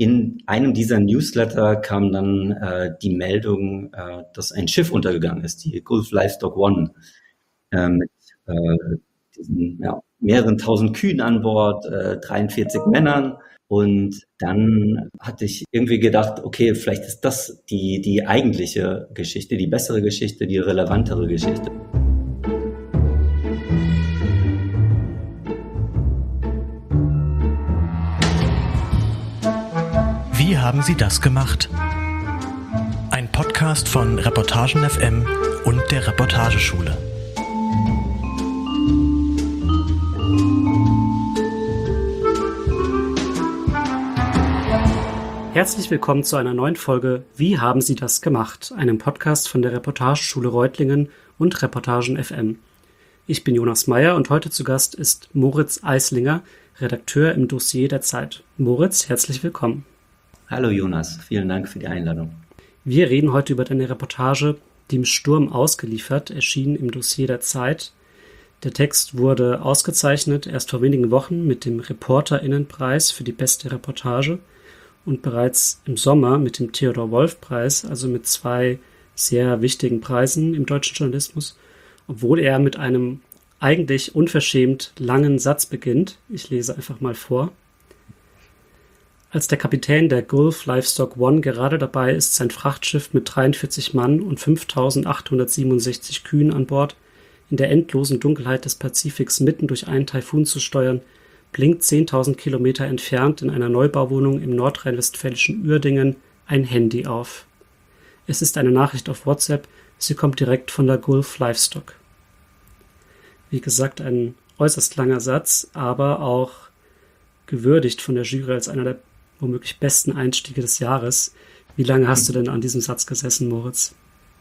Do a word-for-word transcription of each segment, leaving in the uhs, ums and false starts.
in einem dieser Newsletter kam dann äh, die Meldung, äh, dass ein Schiff untergegangen ist, die Gulf Livestock One, äh, mit äh, diesen ja, mehreren tausend Kühen an Bord, äh, dreiundvierzig Männern. Und dann hatte ich irgendwie gedacht, okay, vielleicht ist das die, die eigentliche Geschichte, die bessere Geschichte, die relevantere Geschichte. Wie haben Sie das gemacht? Ein Podcast von Reportagen F M und der Reportageschule. Herzlich willkommen zu einer neuen Folge Wie haben Sie das gemacht? Einem Podcast von der Reportageschule Reutlingen und Reportagen F M. Ich bin Jonas Meyer und heute zu Gast ist Moritz Eislinger, Redakteur im Dossier der Zeit. Moritz, herzlich willkommen. Hallo Jonas, vielen Dank für die Einladung. Wir reden heute über deine Reportage Die im Sturm ausgeliefert, erschienen im Dossier der Zeit. Der Text wurde ausgezeichnet erst vor wenigen Wochen mit dem ReporterInnenpreis für die beste Reportage und bereits im Sommer mit dem Theodor-Wolff-Preis, also mit zwei sehr wichtigen Preisen im deutschen Journalismus, obwohl er mit einem eigentlich unverschämt langen Satz beginnt. Ich lese einfach mal vor. Als der Kapitän der Gulf Livestock One gerade dabei ist, sein Frachtschiff mit dreiundvierzig Mann und fünftausendachthundertsiebenundsechzig Kühen an Bord in der endlosen Dunkelheit des Pazifiks mitten durch einen Taifun zu steuern, blinkt zehntausend Kilometer entfernt in einer Neubauwohnung im nordrhein-westfälischen Uerdingen ein Handy auf. Es ist eine Nachricht auf WhatsApp, sie kommt direkt von der Gulf Livestock. Wie gesagt, ein äußerst langer Satz, aber auch gewürdigt von der Jury als einer der womöglich besten Einstiege des Jahres. Wie lange hast du denn an diesem Satz gesessen, Moritz?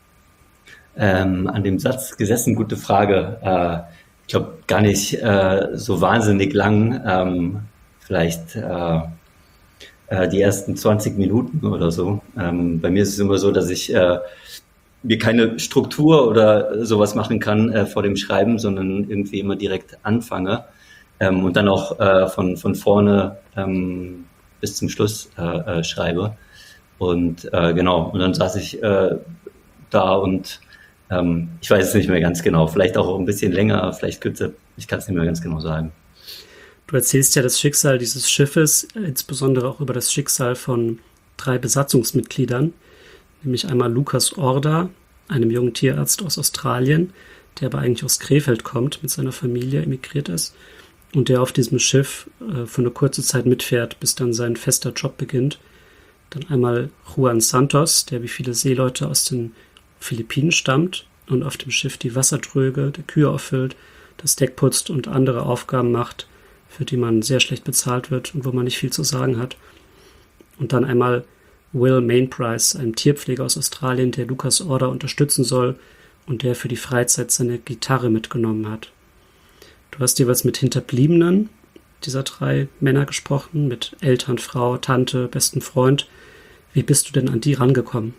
Ähm, an dem Satz gesessen, gute Frage. Äh, ich glaube gar nicht äh, so wahnsinnig lang. Ähm, vielleicht äh, äh, die ersten zwanzig Minuten oder so. Ähm, bei mir ist es immer so, dass ich äh, mir keine Struktur oder sowas machen kann äh, vor dem Schreiben, sondern irgendwie immer direkt anfange ähm, und dann auch äh, von, von vorne ähm, bis zum Schluss äh, äh, schreibe. Und äh, genau, und dann saß ich äh, da und ähm, ich weiß es nicht mehr ganz genau. Vielleicht auch ein bisschen länger, vielleicht kürzer. Ich kann es nicht mehr ganz genau sagen. Du erzählst ja das Schicksal dieses Schiffes, insbesondere auch über das Schicksal von drei Besatzungsmitgliedern, nämlich einmal Lukas Orda, einem jungen Tierarzt aus Australien, der aber eigentlich aus Krefeld kommt, mit seiner Familie emigriert ist und der auf diesem Schiff äh, für eine kurze Zeit mitfährt, bis dann sein fester Job beginnt. Dann einmal Juan Santos, der wie viele Seeleute aus den Philippinen stammt und auf dem Schiff die Wassertröge der Kühe auffüllt, das Deck putzt und andere Aufgaben macht, für die man sehr schlecht bezahlt wird und wo man nicht viel zu sagen hat. Und dann einmal Will Mainprice, ein Tierpfleger aus Australien, der Lukas Orda unterstützen soll und der für die Freizeit seine Gitarre mitgenommen hat. Du hast jeweils mit Hinterbliebenen dieser drei Männer gesprochen, mit Eltern, Frau, Tante, besten Freund. Wie bist du denn an die rangekommen?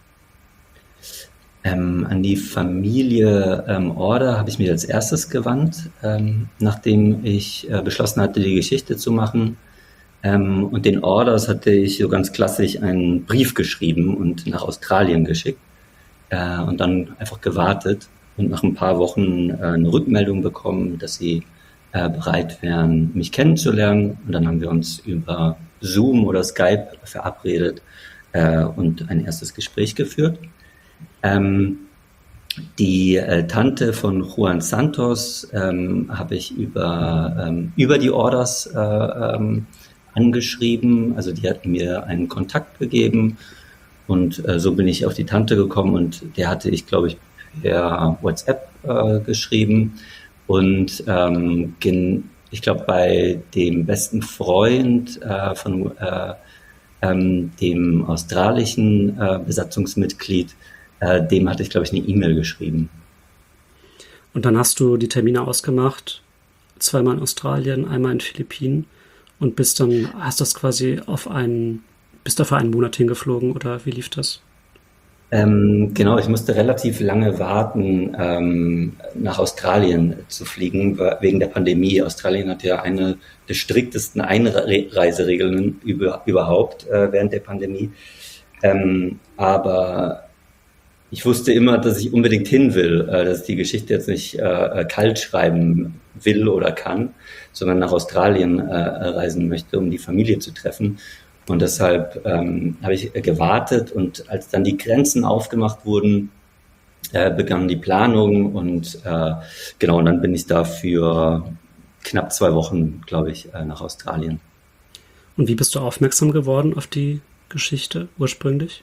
Ähm, an die Familie ähm, Orda habe ich mich als erstes gewandt, ähm, nachdem ich äh, beschlossen hatte, die Geschichte zu machen. Ähm, und den Orders hatte ich so ganz klassisch einen Brief geschrieben und nach Australien geschickt äh, und dann einfach gewartet und nach ein paar Wochen äh, eine Rückmeldung bekommen, dass sie äh, bereit wären, mich kennenzulernen. Und dann haben wir uns über Zoom oder Skype verabredet äh, und ein erstes Gespräch geführt. Ähm, die äh, Tante von Juan Santos ähm, habe ich über, ähm, über die Orders äh, ähm, angeschrieben. Also die hat mir einen Kontakt gegeben und äh, so bin ich auf die Tante gekommen und der hatte ich, glaube ich, per WhatsApp äh, geschrieben. Und ähm, gen, ich glaube, bei dem besten Freund äh, von äh, ähm, dem australischen äh, Besatzungsmitglied, äh, dem hatte ich, glaube ich, eine E-Mail geschrieben. Und dann hast du die Termine ausgemacht, zweimal in Australien, einmal in Philippinen und bist dann, hast das quasi auf einen, bist da für einen Monat hingeflogen oder wie lief das? Ähm, genau, ich musste relativ lange warten, ähm, nach Australien zu fliegen, wa- wegen der Pandemie. Australien hat ja eine der striktesten Einreiseregeln über, überhaupt äh, während der Pandemie. Ähm, aber ich wusste immer, dass ich unbedingt hin will, äh, dass ich die Geschichte jetzt nicht äh, kalt schreiben will oder kann, sondern nach Australien äh, reisen möchte, um die Familie zu treffen. Und deshalb ähm, habe ich gewartet, und als dann die Grenzen aufgemacht wurden, äh, begann die Planung, und äh, genau, und dann bin ich da für knapp zwei Wochen, glaube ich, äh, nach Australien. Und wie bist du aufmerksam geworden auf die Geschichte ursprünglich?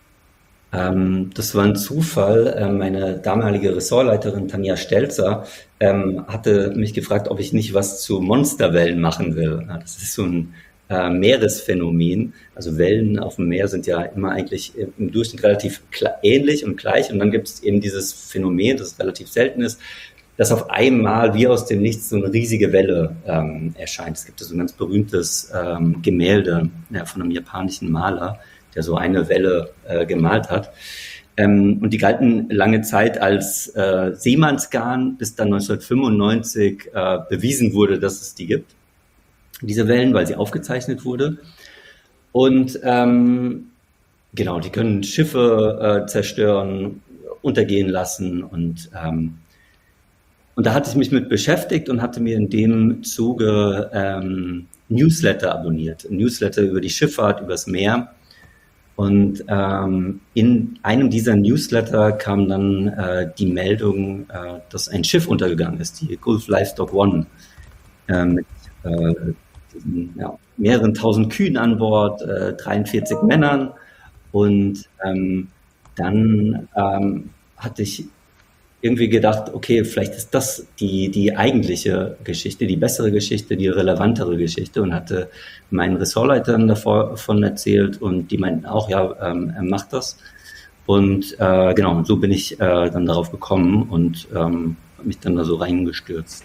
Ähm, das war ein Zufall. Äh, meine damalige Ressortleiterin Tanja Stelzer ähm, hatte mich gefragt, ob ich nicht was zu Monsterwellen machen will. Ja, das ist so ein äh, Meeresphänomen. Also Wellen auf dem Meer sind ja immer eigentlich im Durchschnitt relativ ähnlich und gleich. Und dann gibt es eben dieses Phänomen, das relativ selten ist, dass auf einmal wie aus dem Nichts so eine riesige Welle ähm, erscheint. Es gibt so ein ganz berühmtes ähm, Gemälde ja, von einem japanischen Maler, der so eine Welle äh, gemalt hat. Ähm, und die galten lange Zeit als äh, Seemannsgarn, bis dann neunzehnhundertfünfundneunzig äh, bewiesen wurde, dass es die gibt, diese Wellen, weil sie aufgezeichnet wurde. Und ähm, genau, die können Schiffe äh, zerstören, untergehen lassen. Und, ähm, und da hatte ich mich mit beschäftigt und hatte mir in dem Zuge ähm, Newsletter abonniert. Ein Newsletter über die Schifffahrt, übers Meer. Und ähm, in einem dieser Newsletter kam dann äh, die Meldung, äh, dass ein Schiff untergegangen ist, die Gulf Livestock One, äh, mit äh, diesen, ja, mehreren tausend Kühen an Bord, äh, dreiundvierzig Männern. Und ähm, dann ähm, hatte ich irgendwie gedacht, okay, vielleicht ist das die, die eigentliche Geschichte, die bessere Geschichte, die relevantere Geschichte, und hatte meinen Ressortleitern davon erzählt, und die meinten auch, ja, ähm, er macht das. Und äh, genau, so bin ich äh, dann darauf gekommen und ähm, habe mich dann da so reingestürzt.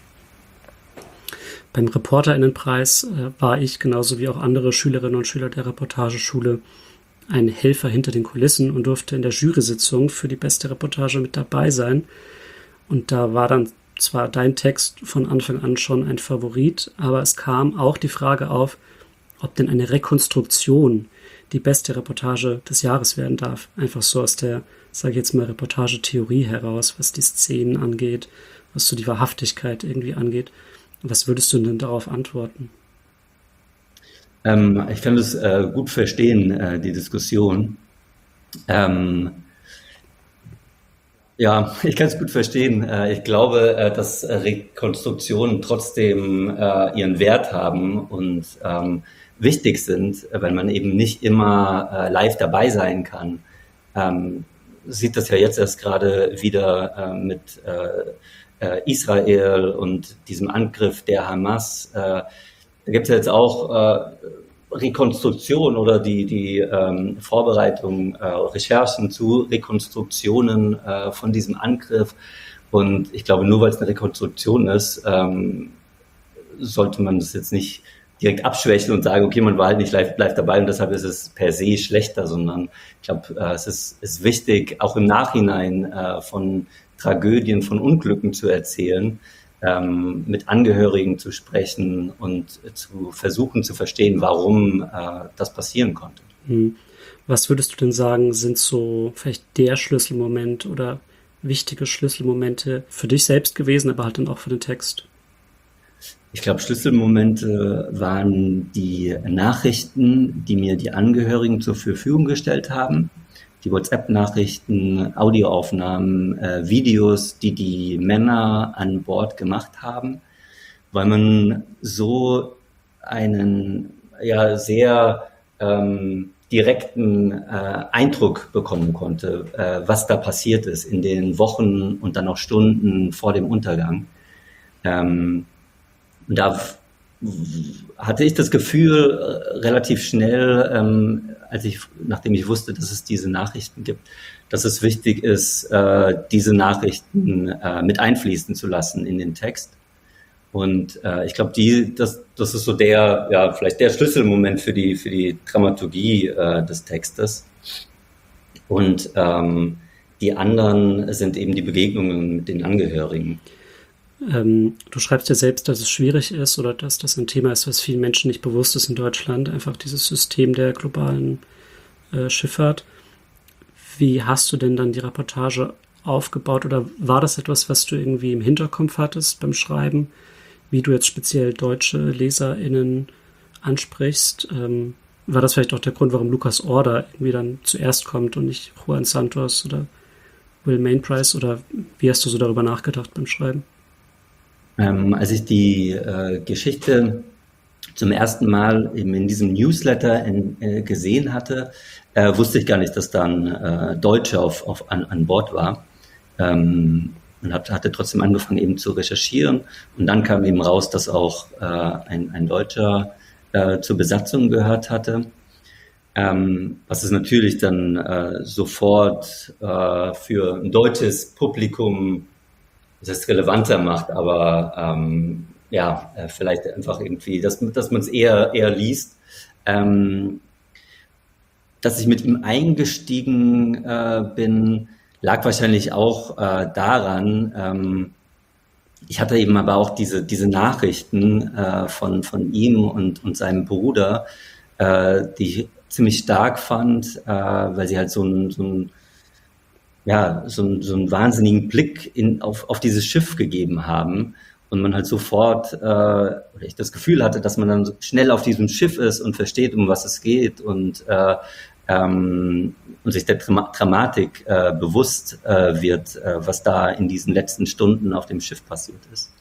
Beim ReporterInnenpreis äh, war ich, genauso wie auch andere Schülerinnen und Schüler der Reportageschule, ein Helfer hinter den Kulissen und durfte in der Jury-Sitzung für die beste Reportage mit dabei sein. Und da war dann zwar dein Text von Anfang an schon ein Favorit, aber es kam auch die Frage auf, ob denn eine Rekonstruktion die beste Reportage des Jahres werden darf. Einfach so aus der, sage ich jetzt mal, Reportagetheorie heraus, was die Szenen angeht, was so die Wahrhaftigkeit irgendwie angeht. Was würdest du denn darauf antworten? Ähm, ich kann das äh, gut verstehen, äh, die Diskussion. Ähm, ja, ich kann es gut verstehen. Äh, ich glaube, äh, dass Rekonstruktionen trotzdem äh, ihren Wert haben und ähm, wichtig sind, weil man eben nicht immer äh, live dabei sein kann. Ähm, sieht das ja jetzt erst gerade wieder äh, mit äh, äh, Israel und diesem Angriff der Hamas. Äh, Da gibt es ja jetzt auch äh, Rekonstruktion oder die, die ähm, Vorbereitung, äh, Recherchen zu Rekonstruktionen äh, von diesem Angriff. Und ich glaube, nur weil es eine Rekonstruktion ist, ähm, sollte man das jetzt nicht direkt abschwächen und sagen, okay, man war halt nicht live, live dabei und deshalb ist es per se schlechter, sondern ich glaube, äh, es ist, ist wichtig, auch im Nachhinein äh, von Tragödien, von Unglücken zu erzählen, Ähm, mit Angehörigen zu sprechen und zu versuchen zu verstehen, warum äh, das passieren konnte. Was würdest du denn sagen, sind so vielleicht der Schlüsselmoment oder wichtige Schlüsselmomente für dich selbst gewesen, aber halt dann auch für den Text? Ich glaube, Schlüsselmomente waren die Nachrichten, die mir die Angehörigen zur Verfügung gestellt haben. Die WhatsApp-Nachrichten, Audioaufnahmen, äh, Videos, die die Männer an Bord gemacht haben, weil man so einen ja sehr ähm, direkten äh, Eindruck bekommen konnte, äh, was da passiert ist in den Wochen und dann auch Stunden vor dem Untergang. Ähm, da hatte ich das Gefühl, relativ schnell, ähm, als ich, nachdem ich wusste, dass es diese Nachrichten gibt, dass es wichtig ist, äh, diese Nachrichten äh, mit einfließen zu lassen in den Text. Und äh, ich glaube, die, das, das ist so der, ja, vielleicht der Schlüsselmoment für die, für die Dramaturgie äh, des Textes. Und ähm, die anderen sind eben die Begegnungen mit den Angehörigen. Ähm, du schreibst ja selbst, dass es schwierig ist oder dass das ein Thema ist, was vielen Menschen nicht bewusst ist in Deutschland, einfach dieses System der globalen äh, Schifffahrt. Wie hast du denn dann die Reportage aufgebaut oder war das etwas, was du irgendwie im Hinterkopf hattest beim Schreiben, wie du jetzt speziell deutsche LeserInnen ansprichst? Ähm, war das vielleicht auch der Grund, warum Lucas Order irgendwie dann zuerst kommt und nicht Juan Santos oder Will Mainprice, oder wie hast du so darüber nachgedacht beim Schreiben? Ähm, als ich die äh, Geschichte zum ersten Mal eben in diesem Newsletter in, äh, gesehen hatte, äh, wusste ich gar nicht, dass dann äh, Deutsche auf, auf, an, an Bord war. Ähm, und hab, hatte trotzdem angefangen eben zu recherchieren. Und dann kam eben raus, dass auch äh, ein, ein Deutscher äh, zur Besatzung gehört hatte. Ähm, was es natürlich dann äh, sofort äh, für ein deutsches Publikum das relevanter macht, aber ähm, ja, äh, vielleicht einfach irgendwie, dass, dass man es eher, eher liest. Ähm, dass ich mit ihm eingestiegen äh, bin, lag wahrscheinlich auch äh, daran, ähm, ich hatte eben aber auch diese, diese Nachrichten äh, von, von ihm und, und seinem Bruder, äh, die ich ziemlich stark fand, äh, weil sie halt so ein, so ein ja, so, ein, so einen wahnsinnigen Blick in, auf, auf dieses Schiff gegeben haben und man halt sofort, äh, oder ich das Gefühl hatte, dass man dann so schnell auf diesem Schiff ist und versteht, um was es geht und, äh, ähm, und sich der Dram- Dramatik äh, bewusst äh, wird, äh, was da in diesen letzten Stunden auf dem Schiff passiert ist.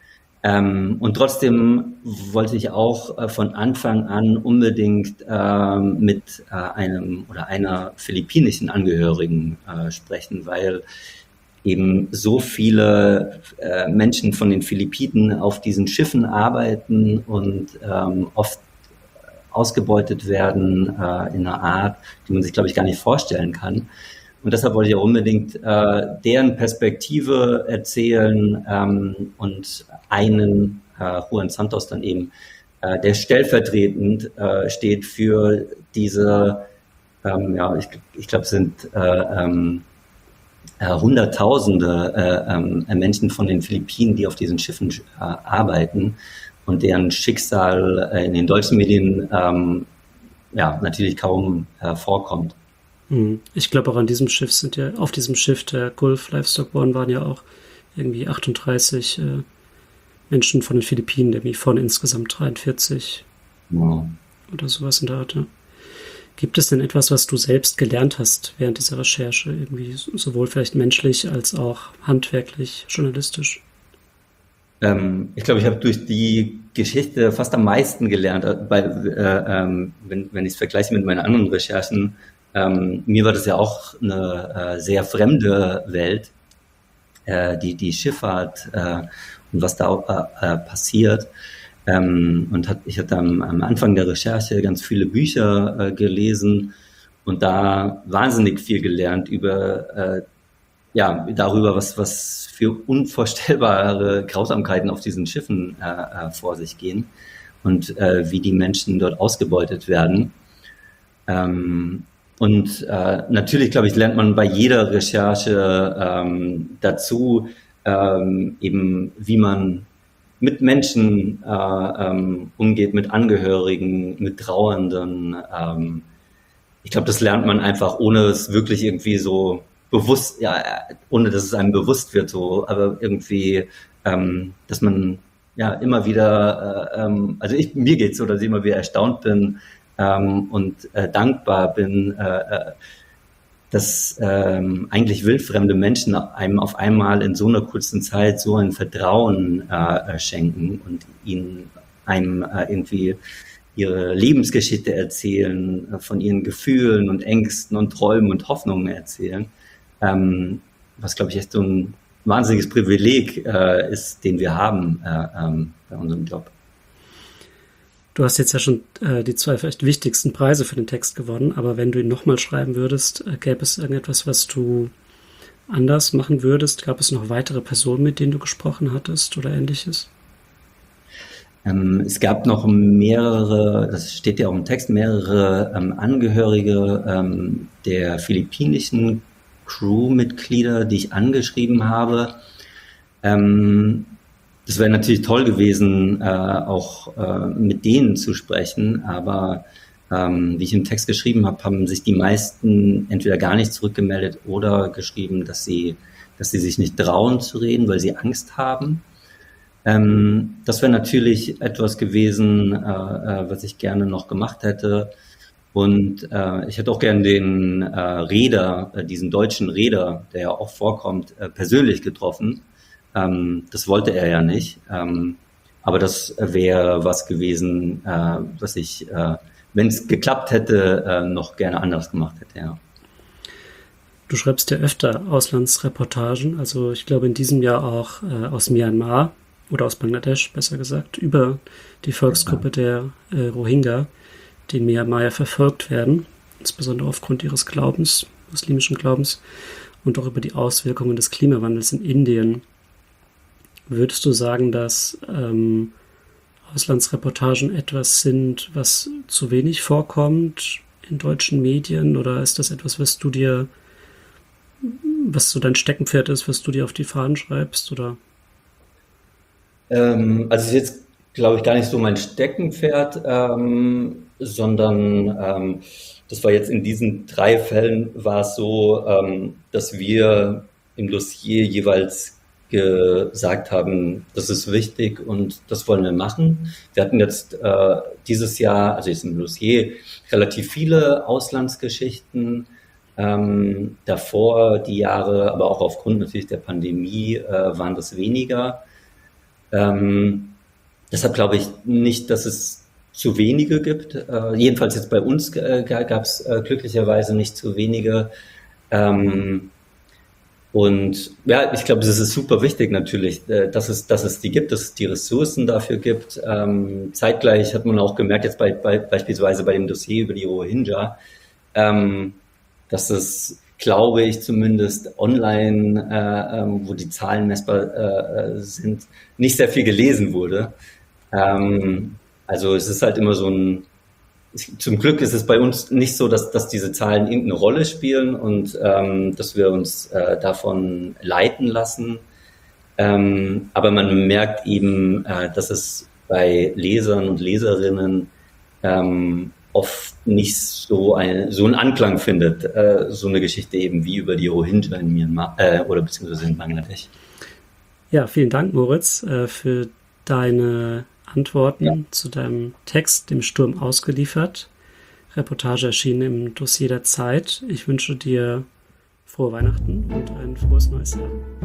Ähm, und trotzdem wollte ich auch äh, von Anfang an unbedingt äh, mit äh, einem oder einer philippinischen Angehörigen äh, sprechen, weil eben so viele äh, Menschen von den Philippinen auf diesen Schiffen arbeiten und ähm, oft ausgebeutet werden äh, in einer Art, die man sich, glaube ich, gar nicht vorstellen kann. Und deshalb wollte ich auch unbedingt äh, deren Perspektive erzählen ähm, und einen, äh, Juan Santos dann eben, äh, der stellvertretend äh, steht für diese, ähm, ja, ich, ich glaube, es sind äh, ähm, äh, Hunderttausende äh, äh, Menschen von den Philippinen, die auf diesen Schiffen äh, arbeiten und deren Schicksal äh, in den deutschen Medien ähm, ja, natürlich kaum äh, vorkommt. Ich glaube auch an diesem Schiff sind ja, auf diesem Schiff der Gulf Livestock One waren ja auch irgendwie achtunddreißig äh, Menschen von den Philippinen, irgendwie von insgesamt dreiundvierzig Ja. oder sowas in der Art. Ja. Gibt es denn etwas, was du selbst gelernt hast während dieser Recherche, irgendwie sowohl vielleicht menschlich als auch handwerklich, journalistisch? Ähm, ich glaube, ich habe durch die Geschichte fast am meisten gelernt, weil, äh, ähm, wenn, wenn ich es vergleiche mit meinen anderen Recherchen. Ähm, mir war das ja auch eine äh, sehr fremde Welt, äh, die, die Schifffahrt äh, und was da äh, passiert. Ähm, und hat, ich hatte am, am Anfang der Recherche ganz viele Bücher äh, gelesen und da wahnsinnig viel gelernt über, äh, ja, darüber, was, was für unvorstellbare Grausamkeiten auf diesen Schiffen äh, äh, vor sich gehen und äh, wie die Menschen dort ausgebeutet werden. Ähm, Und äh, natürlich, glaube ich, lernt man bei jeder Recherche ähm, dazu, ähm, eben wie man mit Menschen äh, ähm, umgeht, mit Angehörigen, mit Trauernden. Ähm, ich glaube, das lernt man einfach, ohne es wirklich irgendwie so bewusst, ja, ohne dass es einem bewusst wird, so, aber irgendwie, ähm, dass man ja immer wieder, äh, ähm, also ich, mir geht's so, dass ich immer wieder erstaunt bin, Ähm, und äh, dankbar bin, äh, dass ähm, eigentlich wildfremde Menschen einem auf einmal in so einer kurzen Zeit so ein Vertrauen äh, schenken und ihnen einem äh, irgendwie ihre Lebensgeschichte erzählen, äh, von ihren Gefühlen und Ängsten und Träumen und Hoffnungen erzählen, ähm, was, glaube ich, echt so ein wahnsinniges Privileg äh, ist, den wir haben äh, ähm, bei unserem Job. Du hast jetzt ja schon äh, die zwei vielleicht wichtigsten Preise für den Text gewonnen, aber wenn du ihn nochmal schreiben würdest, äh, gäbe es irgendetwas, was du anders machen würdest? Gab es noch weitere Personen, mit denen du gesprochen hattest oder Ähnliches? Ähm, es gab noch mehrere, das steht ja auch im Text, mehrere ähm, Angehörige ähm, der philippinischen Crewmitglieder, die ich angeschrieben habe. Ähm, das wäre natürlich toll gewesen, äh, auch äh, mit denen zu sprechen, aber ähm, wie ich im Text geschrieben habe, haben sich die meisten entweder gar nicht zurückgemeldet oder geschrieben, dass sie, dass sie sich nicht trauen zu reden, weil sie Angst haben. Ähm, das wäre natürlich etwas gewesen, äh, äh, was ich gerne noch gemacht hätte. Und äh, ich hätte auch gerne den äh, Reeder, äh, diesen deutschen Reeder, der ja auch vorkommt, äh, persönlich getroffen. Ähm, das wollte er ja nicht. Ähm, aber das wäre was gewesen, äh, was ich, äh, wenn es geklappt hätte, äh, noch gerne anders gemacht hätte, ja. Du schreibst ja öfter Auslandsreportagen, also ich glaube in diesem Jahr auch äh, aus Myanmar oder aus Bangladesch, besser gesagt, über die Volksgruppe der äh, Rohingya, die in Myanmar ja verfolgt werden, insbesondere aufgrund ihres Glaubens, muslimischen Glaubens, und auch über die Auswirkungen des Klimawandels in Indien. Würdest du sagen, dass ähm, Auslandsreportagen etwas sind, was zu wenig vorkommt in deutschen Medien, oder ist das etwas, was du dir, was so dein Steckenpferd ist, was du dir auf die Fahnen schreibst, oder? Ähm, also es ist jetzt, glaube ich, gar nicht so mein Steckenpferd, ähm, sondern ähm, das war jetzt in diesen drei Fällen war es so, ähm, dass wir im Dossier jeweils gesagt haben, das ist wichtig und das wollen wir machen. Wir hatten jetzt äh, dieses Jahr, also jetzt im Dossier, relativ viele Auslandsgeschichten. Ähm, davor die Jahre, aber auch aufgrund natürlich der Pandemie, äh, waren das weniger. Ähm, deshalb glaube ich nicht, dass es zu wenige gibt. Äh, jedenfalls jetzt bei uns äh, gab es äh, glücklicherweise nicht zu wenige. Ähm, und ja, ich glaube, es ist super wichtig natürlich, äh, dass es, dass es die gibt, dass es die Ressourcen dafür gibt. Ähm, zeitgleich hat man auch gemerkt, jetzt bei, bei beispielsweise bei dem Dossier über die Rohingya, ähm, dass es, glaube ich, zumindest online, äh, ähm, wo die Zahlen messbar äh, sind, nicht sehr viel gelesen wurde. Ähm, also es ist halt immer so ein, zum Glück ist es bei uns nicht so, dass, dass diese Zahlen irgendeine Rolle spielen und ähm, dass wir uns äh, davon leiten lassen. Ähm, aber man merkt eben, äh, dass es bei Lesern und Leserinnen ähm, oft nicht so, eine, so einen Anklang findet, äh, so eine Geschichte eben wie über die Rohingya in Myanmar äh, oder beziehungsweise in Bangladesch. Ja, vielen Dank, Moritz, äh, für deine Antworten ja. zu deinem Text, dem Sturm ausgeliefert. Reportage erschienen im Dossier der Zeit. Ich wünsche dir frohe Weihnachten und ein frohes neues Jahr.